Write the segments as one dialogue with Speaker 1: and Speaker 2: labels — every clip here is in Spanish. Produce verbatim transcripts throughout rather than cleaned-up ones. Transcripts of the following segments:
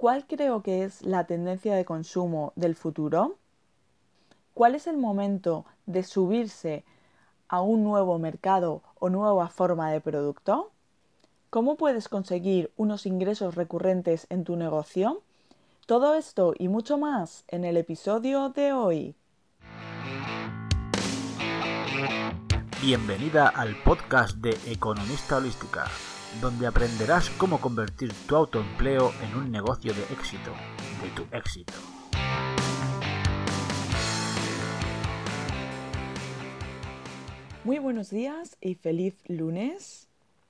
Speaker 1: ¿Cuál creo que es la tendencia de consumo del futuro? ¿Cuál es el momento de subirse a un nuevo mercado o nueva forma de producto? ¿Cómo puedes conseguir unos ingresos recurrentes en tu negocio? Todo esto y mucho más en el episodio de hoy.
Speaker 2: Bienvenida al podcast de Economista Holística, donde aprenderás cómo convertir tu autoempleo en un negocio de éxito, de tu éxito.
Speaker 1: Muy buenos días y feliz lunes.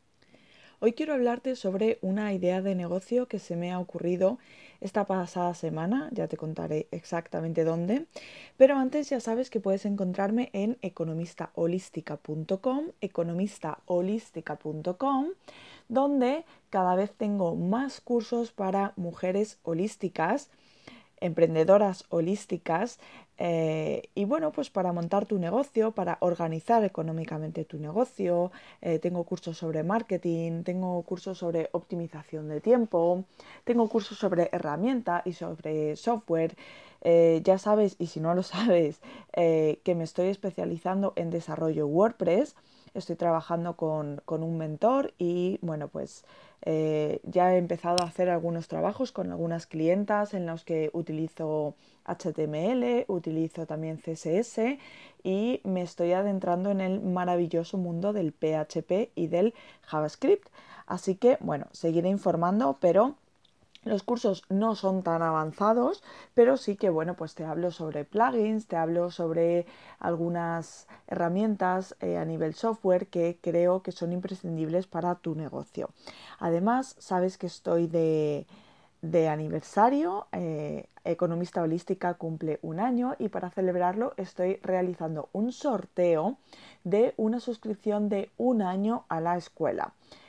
Speaker 1: Hoy quiero hablarte sobre una idea de negocio que se me ha ocurrido esta pasada semana, ya te contaré exactamente dónde, pero antes ya sabes que puedes encontrarme en economista holística punto com, economista holística punto com, donde cada vez tengo más cursos para mujeres holísticas, emprendedoras holísticas, eh, y bueno, pues para montar tu negocio, para organizar económicamente tu negocio. Eh, tengo cursos sobre marketing, tengo cursos sobre optimización de tiempo, tengo cursos sobre herramienta y sobre software. Eh, ya sabes, y si no lo sabes, eh, que me estoy especializando en desarrollo WordPress. Estoy trabajando con, con un mentor y bueno, pues eh, ya he empezado a hacer algunos trabajos con algunas clientas en los que utilizo H T M L, utilizo también C S S y me estoy adentrando en el maravilloso mundo del P H P y del JavaScript. Así que bueno, seguiré informando, pero los cursos no son tan avanzados, pero sí que, bueno, pues te hablo sobre plugins, te hablo sobre algunas herramientas eh, a nivel software que creo que son imprescindibles para tu negocio. Además, sabes que estoy de, de aniversario, eh, Economista Holística cumple un año y para celebrarlo estoy realizando un sorteo de una suscripción de un año a la escuela.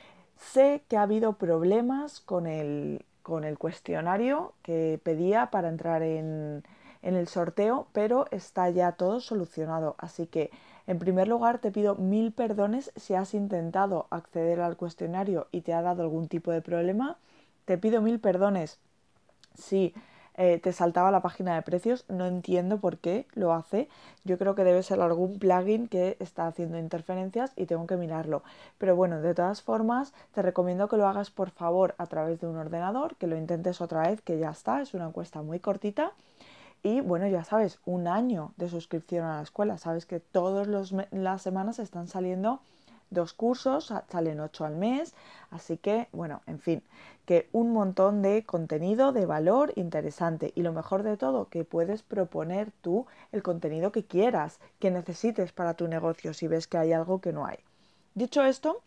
Speaker 1: Sé que ha habido problemas con el, con el cuestionario que pedía para entrar en, en el sorteo, pero está ya todo solucionado. Así que, en primer lugar, te pido mil perdones si has intentado acceder al cuestionario y te ha dado algún tipo de problema. Te pido mil perdones si eh, te saltaba la página de precios, no entiendo por qué lo hace. Yo creo que debe ser algún plugin que está haciendo interferencias y tengo que mirarlo. Pero bueno, de todas formas, te recomiendo que lo hagas por favor a través de un ordenador, que lo intentes otra vez, que ya está, es una encuesta muy cortita. Y bueno, ya sabes, un año de suscripción a la escuela. Sabes que todas las semanas están saliendo dos cursos, salen ocho al mes, así que, bueno, en fin, que un montón de contenido de valor interesante y lo mejor de todo, que puedes proponer tú el contenido que quieras, que necesites para tu negocio si ves que hay algo que no hay. Dicho esto,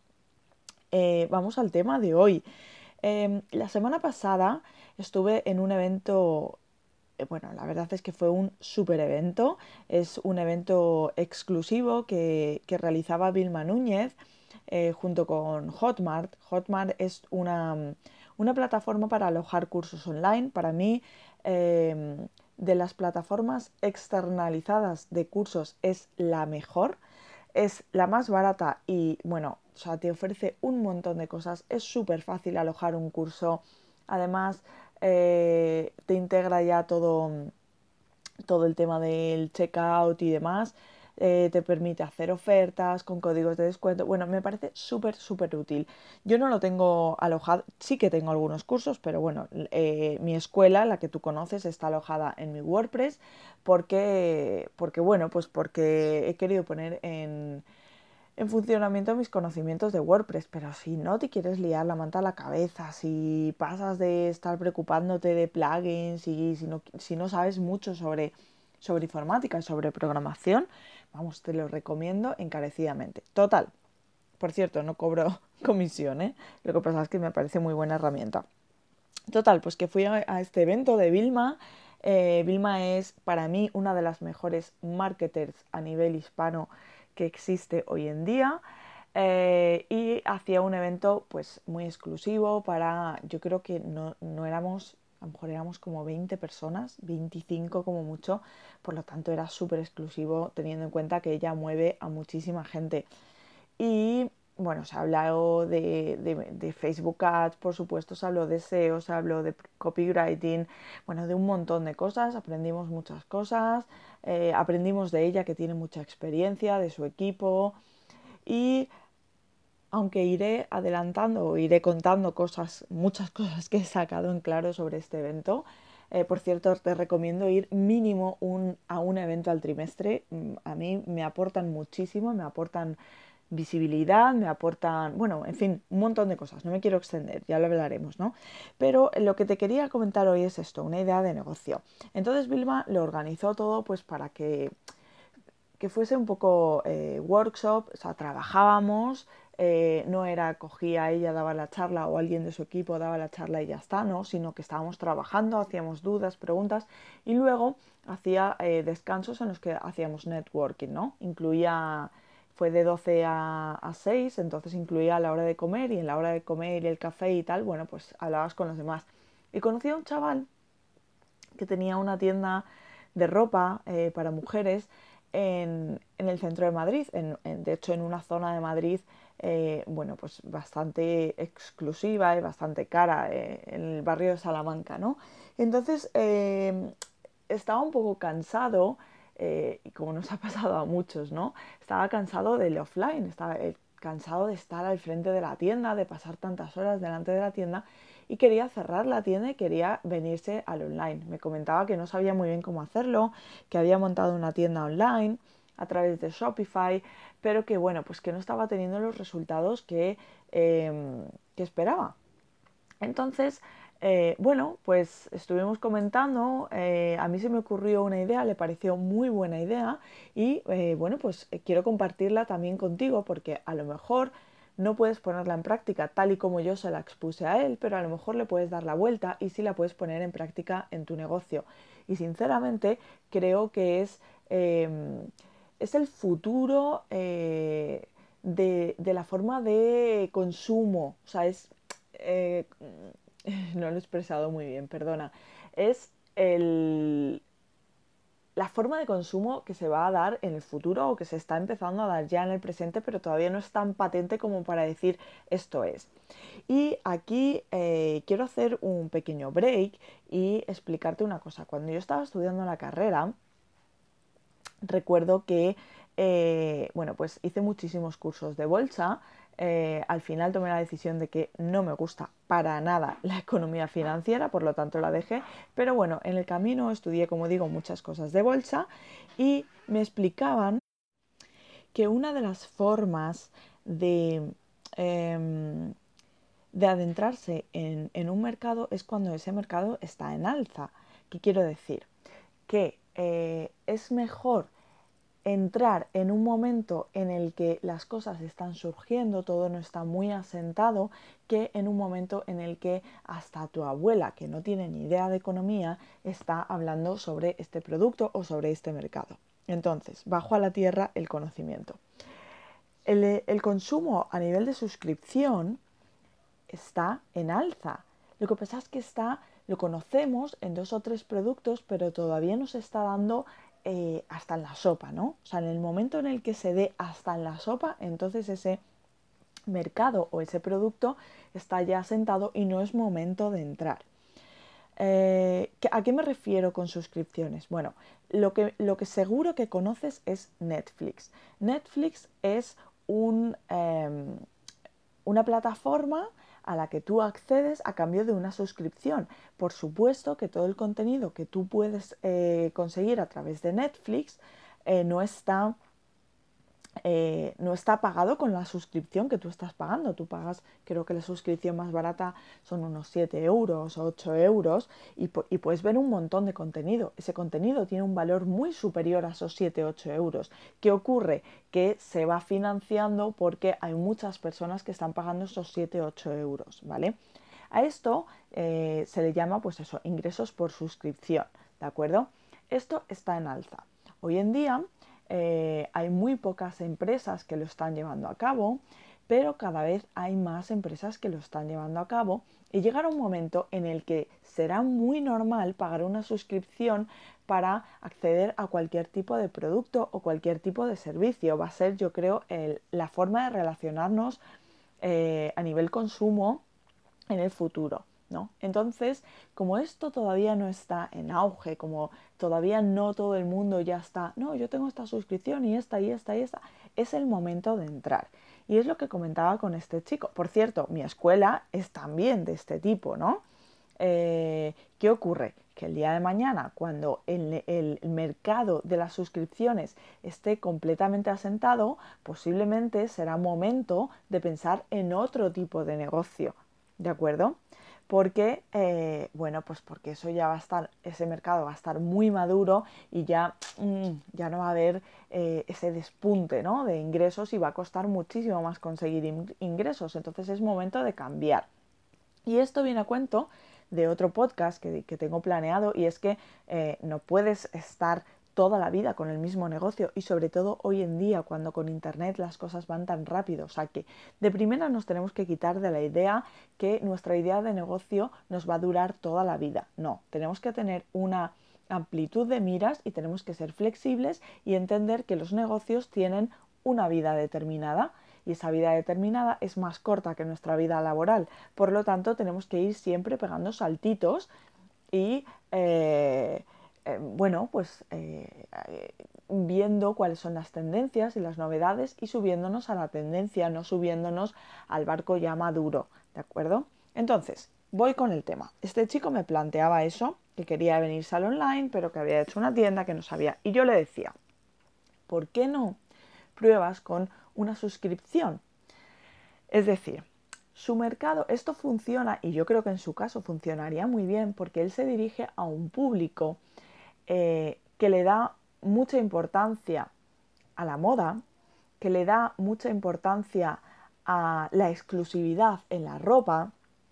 Speaker 1: eh, vamos al tema de hoy. Eh, la semana pasada estuve en un evento. Bueno, la verdad es que fue un súper evento. Es un evento exclusivo que, que realizaba Vilma Núñez eh, junto con Hotmart. Hotmart es una, una plataforma para alojar cursos online. Para mí, eh, de las plataformas externalizadas de cursos es la mejor. Es la más barata y, bueno, o sea, te ofrece un montón de cosas. Es súper fácil alojar un curso. Además, eh, te integra ya todo, todo el tema del checkout y demás. Eh, te permite hacer ofertas con códigos de descuento. Bueno, me parece súper, súper útil. Yo no lo tengo alojado, sí que tengo algunos cursos, pero bueno, eh, mi escuela, la que tú conoces, está alojada en mi WordPress porque, porque bueno, pues porque he querido poner en, en funcionamiento mis conocimientos de WordPress, pero si no te quieres liar la manta a la cabeza, si pasas de estar preocupándote de plugins y si no, si no sabes mucho sobre, sobre informática, sobre programación, vamos, te lo recomiendo encarecidamente. Total, por cierto, no cobro comisión, ¿eh? Lo que pasa es que me parece muy buena herramienta. Total, pues que fui a, a este evento de Vilma. Eh, Vilma es para mí una de las mejores marketers a nivel hispano que existe hoy en día. Eh, y hacía un evento pues muy exclusivo para, yo creo que no, no éramos, a lo mejor éramos como veinte personas, veinticinco como mucho, por lo tanto era súper exclusivo teniendo en cuenta que ella mueve a muchísima gente. Y bueno, se habló de, de, de Facebook Ads, por supuesto, se habló de S E O, se habló de copywriting, bueno, de un montón de cosas, aprendimos muchas cosas, eh, aprendimos de ella que tiene mucha experiencia, de su equipo y aunque iré adelantando o iré contando cosas, muchas cosas que he sacado en claro sobre este evento. Eh, por cierto, te recomiendo ir mínimo un, a un evento al trimestre. A mí me aportan muchísimo, me aportan visibilidad, me aportan, bueno, en fin, un montón de cosas. No me quiero extender, ya lo hablaremos, ¿no? Pero lo que te quería comentar hoy es esto, una idea de negocio. Entonces Vilma lo organizó todo pues para que que fuese un poco eh, workshop, o sea, trabajábamos, eh, no era cogía ella, daba la charla o alguien de su equipo daba la charla y ya está, ¿no? Sino que estábamos trabajando, hacíamos dudas, preguntas y luego hacía eh, descansos en los que hacíamos networking, ¿no? Incluía, fue de doce a, a seis, entonces incluía la hora de comer y en la hora de comer y el café y tal, bueno, pues hablabas con los demás. Y conocí a un chaval que tenía una tienda de ropa eh, para mujeres en, en, el centro de Madrid, en, en, de hecho en una zona de Madrid eh, bueno, pues bastante exclusiva y bastante cara, eh, en el barrio de Salamanca, ¿no? Entonces eh, estaba un poco cansado, eh, y como nos ha pasado a muchos, ¿no? Estaba cansado del offline, estaba eh, cansado de estar al frente de la tienda, de pasar tantas horas delante de la tienda y quería cerrar la tienda y quería venirse al online. Me comentaba que no sabía muy bien cómo hacerlo, que había montado una tienda online a través de Shopify, pero que bueno, pues que no estaba teniendo los resultados que, eh, que esperaba. Entonces, eh, bueno, pues estuvimos comentando, eh, a mí se me ocurrió una idea, le pareció muy buena idea y eh, bueno, pues eh, quiero compartirla también contigo porque a lo mejor no puedes ponerla en práctica tal y como yo se la expuse a él, pero a lo mejor le puedes dar la vuelta y sí la puedes poner en práctica en tu negocio. Y sinceramente creo que es, eh, es el futuro eh, de, de la forma de consumo, o sea, es... Eh, no lo he expresado muy bien, perdona. Es el, la forma de consumo que se va a dar en el futuro o que se está empezando a dar ya en el presente, pero todavía no es tan patente como para decir esto es. Y aquí eh, quiero hacer un pequeño break y explicarte una cosa. Cuando yo estaba estudiando la carrera, recuerdo que eh, bueno, pues hice muchísimos cursos de bolsa. Eh, al final tomé la decisión de que no me gusta para nada la economía financiera, por lo tanto la dejé, pero bueno, en el camino estudié, como digo, muchas cosas de bolsa y me explicaban que una de las formas de, eh, de adentrarse en, en un mercado es cuando ese mercado está en alza. ¿Qué quiero decir? Que eh, es mejor entrar en un momento en el que las cosas están surgiendo, todo no está muy asentado, que en un momento en el que hasta tu abuela, que no tiene ni idea de economía, está hablando sobre este producto o sobre este mercado. Entonces, bajo a la tierra el conocimiento. El, el consumo a nivel de suscripción está en alza. Lo que pasa es que está, lo conocemos en dos o tres productos, pero todavía no se está dando eh, hasta en la sopa, ¿no? O sea, en el momento en el que se dé hasta en la sopa, entonces ese mercado o ese producto está ya asentado y no es momento de entrar. Eh, ¿A qué me refiero con suscripciones? Bueno, lo que, lo que seguro que conoces es Netflix. Netflix es un, eh, una plataforma a la que tú accedes a cambio de una suscripción. Por supuesto que todo el contenido que tú puedes eh, conseguir a través de Netflix eh, no está Eh, no está pagado con la suscripción que tú estás pagando. Tú pagas, creo que la suscripción más barata son unos siete euros o ocho euros y, y puedes ver un montón de contenido. Ese contenido tiene un valor muy superior a esos siete u ocho euros. ¿Qué ocurre? Que se va financiando porque hay muchas personas que están pagando esos siete u ocho euros, ¿vale? A esto eh, se le llama, pues eso, ingresos por suscripción, ¿de acuerdo? Esto está en alza. Hoy en día Eh, hay muy pocas empresas que lo están llevando a cabo, pero cada vez hay más empresas que lo están llevando a cabo y llegará un momento en el que será muy normal pagar una suscripción para acceder a cualquier tipo de producto o cualquier tipo de servicio. Va a ser, yo creo, el, la forma de relacionarnos eh, a nivel consumo en el futuro, ¿no? Entonces, como esto todavía no está en auge, como todavía no todo el mundo ya está, no, yo tengo esta suscripción y esta y esta y esta, es el momento de entrar. Y es lo que comentaba con este chico. Por cierto, mi escuela es también de este tipo, ¿no? Eh, ¿Qué ocurre? Que el día de mañana, cuando el, el mercado de las suscripciones esté completamente asentado, posiblemente será momento de pensar en otro tipo de negocio, ¿de acuerdo? Porque, eh, bueno, pues porque eso ya va a estar, ese mercado va a estar muy maduro y ya, mmm, ya no va a haber eh, ese despunte, ¿no?, de ingresos y va a costar muchísimo más conseguir in- ingresos. Entonces es momento de cambiar. Y esto viene a cuento de otro podcast que, que tengo planeado, y es que eh, no puedes estar toda la vida con el mismo negocio, y sobre todo hoy en día cuando con internet las cosas van tan rápido. O sea que de primera nos tenemos que quitar de la idea que nuestra idea de negocio nos va a durar toda la vida. No, tenemos que tener una amplitud de miras y tenemos que ser flexibles y entender que los negocios tienen una vida determinada, y esa vida determinada es más corta que nuestra vida laboral. Por lo tanto, tenemos que ir siempre pegando saltitos y, eh, eh, bueno, pues eh, eh, viendo cuáles son las tendencias y las novedades y subiéndonos a la tendencia, no subiéndonos al barco ya maduro, ¿de acuerdo? Entonces, voy con el tema. Este chico me planteaba eso, que quería venirse al online, pero que había hecho una tienda que no sabía. Y yo le decía, ¿por qué no pruebas con una suscripción? Es decir, su mercado, esto funciona, y yo creo que en su caso funcionaría muy bien, porque él se dirige a un público eh, que le da mucha importancia a la moda, que le da mucha importancia a la exclusividad en la ropa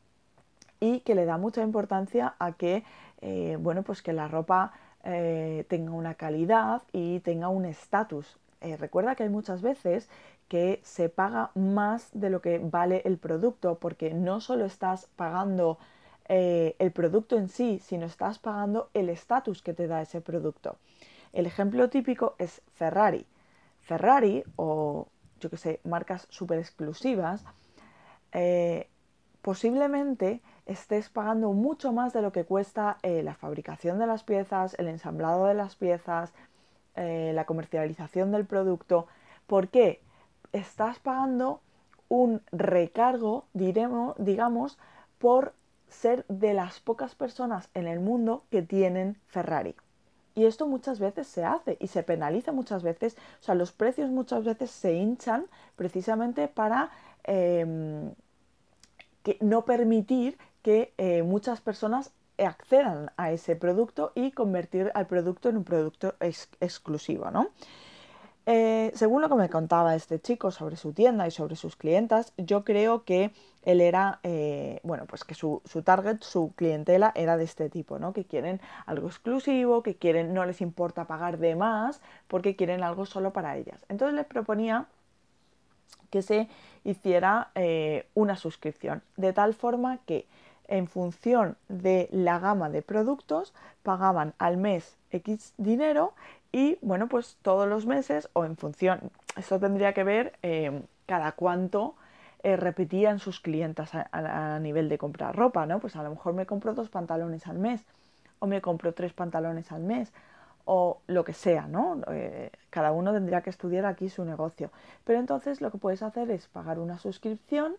Speaker 1: y que le da mucha importancia a que, eh, bueno, pues que la ropa eh, tenga una calidad y tenga un estatus. Eh, recuerda que hay muchas veces que se paga más de lo que vale el producto, porque no solo estás pagando eh, el producto en sí, sino estás pagando el estatus que te da ese producto. El ejemplo típico es Ferrari. Ferrari, o yo que sé, marcas súper exclusivas, eh, posiblemente estés pagando mucho más de lo que cuesta eh, la fabricación de las piezas, el ensamblado de las piezas, eh, la comercialización del producto. ¿Por qué? Estás pagando un recargo, diremos, digamos, por ser de las pocas personas en el mundo que tienen Ferrari. Y esto muchas veces se hace y se penaliza muchas veces. O sea, los precios muchas veces se hinchan precisamente para eh, que no permitir que eh, muchas personas accedan a ese producto y convertir al producto en un producto ex exclusivo, ¿no? Eh, según lo que me contaba este chico sobre su tienda y sobre sus clientas, yo creo que él era, eh, bueno, pues que su, su target, su clientela era de este tipo, ¿no? Que quieren algo exclusivo, que quieren, no les importa pagar de más porque quieren algo solo para ellas. Entonces les proponía que se hiciera eh, una suscripción, de tal forma que en función de la gama de productos pagaban al mes X dinero y, bueno, pues todos los meses, o en función, esto tendría que ver eh, cada cuánto eh, repetían sus clientas a, a, a nivel de comprar ropa, ¿no? Pues a lo mejor me compro dos pantalones al mes, o me compro tres pantalones al mes, o lo que sea, ¿no? Eh, cada uno tendría que estudiar aquí su negocio. Pero entonces lo que puedes hacer es pagar una suscripción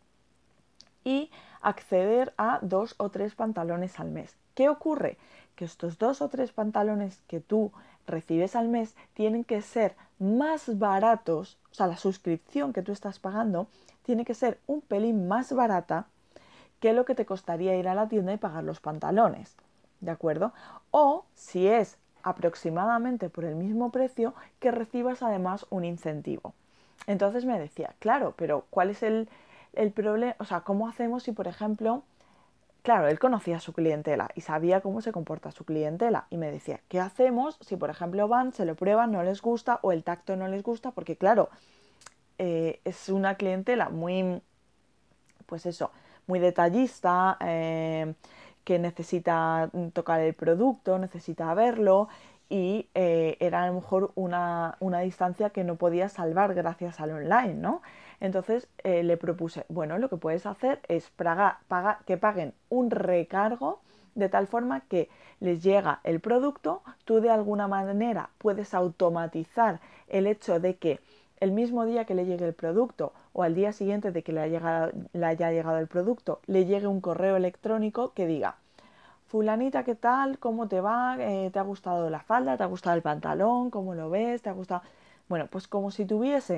Speaker 1: y acceder a dos o tres pantalones al mes. ¿Qué ocurre? Que estos dos o tres pantalones que tú recibes al mes tienen que ser más baratos, o sea, la suscripción que tú estás pagando tiene que ser un pelín más barata que lo que te costaría ir a la tienda y pagar los pantalones, ¿de acuerdo? O si es aproximadamente por el mismo precio, que recibas además un incentivo. Entonces me decía, claro, pero ¿cuál es el, el problema? O sea, ¿cómo hacemos si, por ejemplo, claro, él conocía a su clientela y sabía cómo se comporta su clientela, y me decía, ¿qué hacemos si, por ejemplo, van, se lo prueban, no les gusta, o el tacto no les gusta? Porque, claro, eh, es una clientela muy, pues eso, muy detallista, eh, que necesita tocar el producto, necesita verlo y eh, era a lo mejor una, una distancia que no podía salvar gracias al online, ¿no? Entonces eh, le propuse, bueno, lo que puedes hacer es pagar, paga, que paguen un recargo de tal forma que les llega el producto, tú de alguna manera puedes automatizar el hecho de que el mismo día que le llegue el producto o al día siguiente de que le haya llegado, le haya llegado el producto, le llegue un correo electrónico que diga: fulanita, ¿qué tal? ¿Cómo te va? Eh, ¿Te ha gustado la falda? ¿Te ha gustado el pantalón? ¿Cómo lo ves? ¿Te ha gustado? Bueno, pues como si tuviese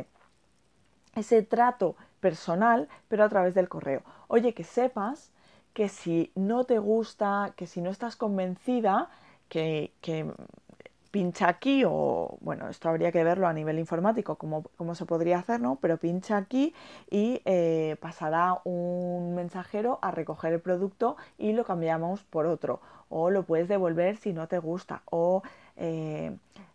Speaker 1: ese trato personal, pero a través del correo. Oye, que sepas que si no te gusta, que si no estás convencida, que, que pincha aquí, o bueno, esto habría que verlo a nivel informático, cómo, cómo se podría hacer, ¿no? Pero pincha aquí y eh, pasará un mensajero a recoger el producto y lo cambiamos por otro. O lo puedes devolver si no te gusta. O, eh,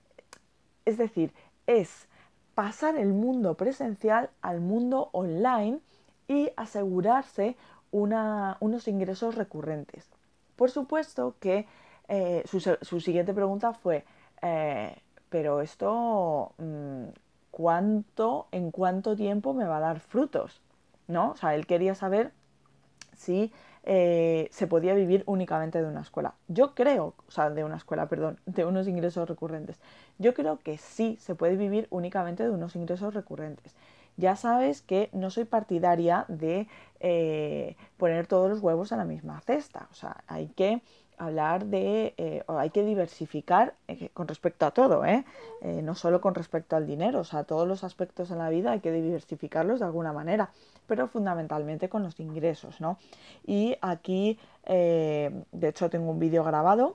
Speaker 1: es decir, es pasar el mundo presencial al mundo online y asegurarse una, unos ingresos recurrentes. Por supuesto que eh, su, su, siguiente pregunta fue, eh, pero esto, mmm, ¿cuánto, en cuánto tiempo me va a dar frutos? ¿No? O sea, él quería saber si eh, se podía vivir únicamente de una escuela. Yo creo, o sea, de una escuela, perdón, de unos ingresos recurrentes. Yo creo que sí se puede vivir únicamente de unos ingresos recurrentes. Ya sabes que no soy partidaria de eh, poner todos los huevos en la misma cesta. O sea, hay que hablar de, eh, o hay que diversificar eh, con respecto a todo, ¿eh? Eh, no solo con respecto al dinero, o sea, todos los aspectos en la vida hay que diversificarlos de alguna manera, pero fundamentalmente con los ingresos, ¿no? Y aquí, eh, de hecho, tengo un vídeo grabado.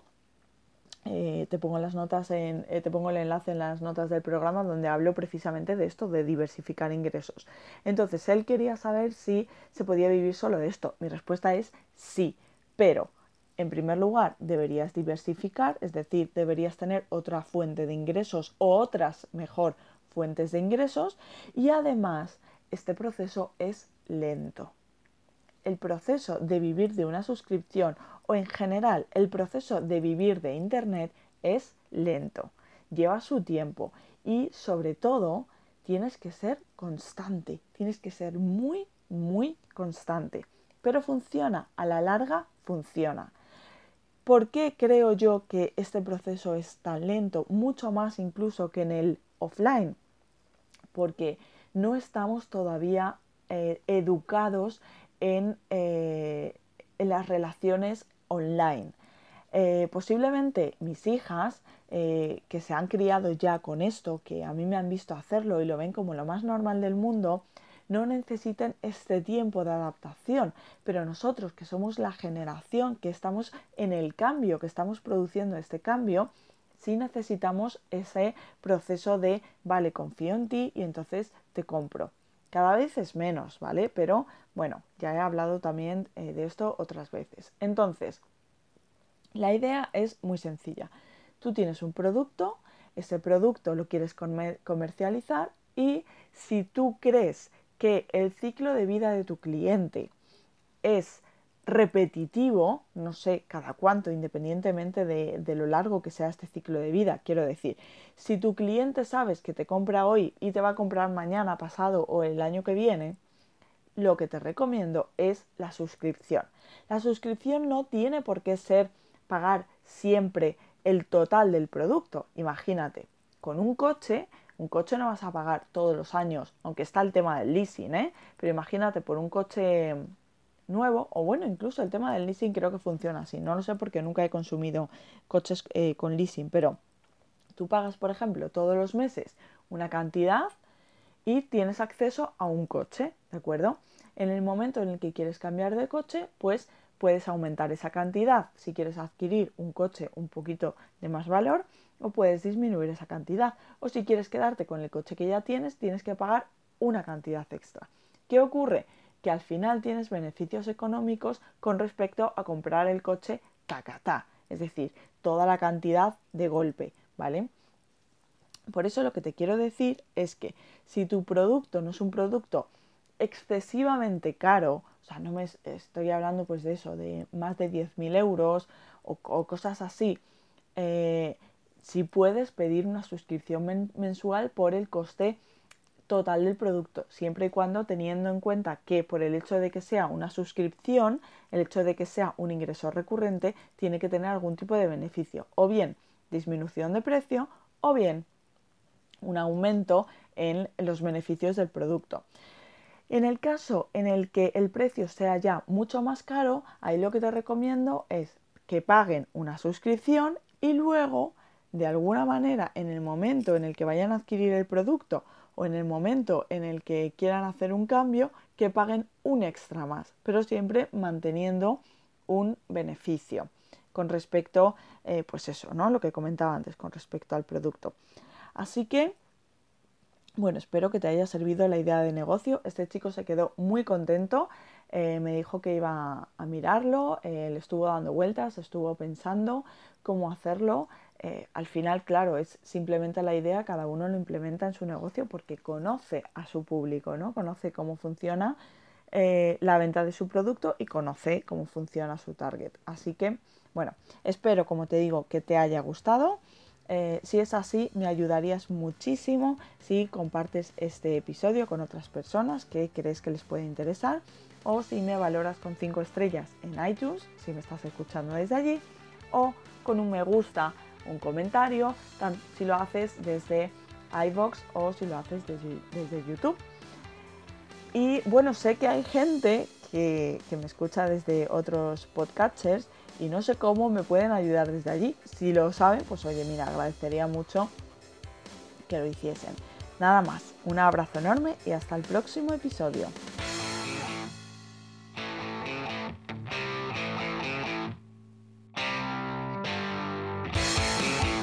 Speaker 1: Eh, te pongo las notas en, eh, te pongo el enlace en las notas del programa donde hablo precisamente de esto, de diversificar ingresos. Entonces, él quería saber si se podía vivir solo de esto. Mi respuesta es sí, pero en primer lugar deberías diversificar, es decir, deberías tener otra fuente de ingresos o otras, mejor, fuentes de ingresos, y además este proceso es lento. El proceso de vivir de una suscripción o en general el proceso de vivir de Internet es lento, lleva su tiempo y sobre todo tienes que ser constante, tienes que ser muy, muy constante. Pero funciona, a la larga funciona. ¿Por qué creo yo que este proceso es tan lento? Mucho más incluso que en el offline. Porque no estamos todavía eh, educados en, eh, en las relaciones online. Eh, posiblemente mis hijas, eh, que se han criado ya con esto, que a mí me han visto hacerlo y lo ven como lo más normal del mundo, no necesiten este tiempo de adaptación, pero nosotros que somos la generación que estamos en el cambio, que estamos produciendo este cambio, sí necesitamos ese proceso de, vale, confío en ti y entonces te compro. Cada vez es menos, ¿vale? Pero bueno, ya he hablado también eh, de esto otras veces. Entonces, la idea es muy sencilla. Tú tienes un producto, ese producto lo quieres comer comercializar y si tú crees que el ciclo de vida de tu cliente es repetitivo, no sé cada cuánto, independientemente de, de lo largo que sea este ciclo de vida, quiero decir, si tu cliente sabes que te compra hoy y te va a comprar mañana, pasado o el año que viene, lo que te recomiendo es la suscripción. La suscripción no tiene por qué ser pagar siempre el total del producto. Imagínate, con un coche, un coche no vas a pagar todos los años, aunque está el tema del leasing, ¿eh? Pero imagínate por un coche nuevo, o bueno, incluso el tema del leasing creo que funciona así. No lo sé porque nunca he consumido coches eh, con leasing, pero tú pagas, por ejemplo, todos los meses una cantidad y tienes acceso a un coche, ¿de acuerdo? En el momento en el que quieres cambiar de coche, pues puedes aumentar esa cantidad si quieres adquirir un coche un poquito de más valor, o puedes disminuir esa cantidad. O si quieres quedarte con el coche que ya tienes, tienes que pagar una cantidad extra. ¿Qué ocurre? Que al final tienes beneficios económicos con respecto a comprar el coche tacatá, es decir, toda la cantidad de golpe, ¿vale? Por eso lo que te quiero decir es que si tu producto no es un producto excesivamente caro, o sea, no me estoy hablando pues de eso, de más de diez mil euros o, o cosas así, eh, si puedes pedir una suscripción men- mensual por el coste total del producto, siempre y cuando teniendo en cuenta que por el hecho de que sea una suscripción, el hecho de que sea un ingreso recurrente, tiene que tener algún tipo de beneficio, o bien disminución de precio, o bien un aumento en los beneficios del producto. En el caso en el que el precio sea ya mucho más caro, ahí lo que te recomiendo es que paguen una suscripción y luego, de alguna manera, en el momento en el que vayan a adquirir el producto o en el momento en el que quieran hacer un cambio, que paguen un extra más, pero siempre manteniendo un beneficio con respecto, eh, pues eso, ¿no? Lo que comentaba antes, con respecto al producto. Así que, bueno, espero que te haya servido la idea de negocio. Este chico se quedó muy contento, eh, me dijo que iba a mirarlo, eh, le estuvo dando vueltas, estuvo pensando cómo hacerlo. Eh, al final, claro, es simplemente la idea, cada uno lo implementa en su negocio porque conoce a su público, ¿no? Conoce cómo funciona eh, la venta de su producto y conoce cómo funciona su target. Así que, bueno, espero, como te digo, que te haya gustado. Eh, si es así, me ayudarías muchísimo si compartes este episodio con otras personas que crees que les puede interesar, o si me valoras con cinco estrellas en iTunes, si me estás escuchando desde allí, o con un me gusta, un comentario, tanto si lo haces desde iVoox o si lo haces desde, desde YouTube. Y bueno, sé que hay gente que, que me escucha desde otros podcatchers y no sé cómo me pueden ayudar desde allí. Si lo saben, pues oye, mira, agradecería mucho que lo hiciesen. Nada más, un abrazo enorme y hasta el próximo episodio.